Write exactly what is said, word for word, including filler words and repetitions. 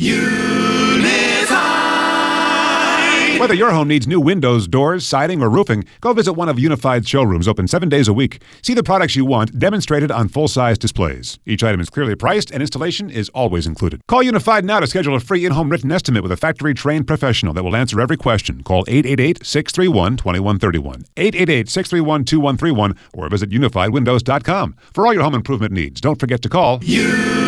Whether your home needs new windows, doors, siding, or roofing, go visit one of Unified's showrooms open seven days a week. See the products you want demonstrated on full-size displays. Each item is clearly priced, and installation is always included. Call Unified now to schedule a free in-home written estimate with a factory-trained professional that will answer every question. Call eight eight eight, six three one, two one three one, eight eight eight, six three one, two one three one, or visit unified windows dot com. For all your home improvement needs, don't forget to call You.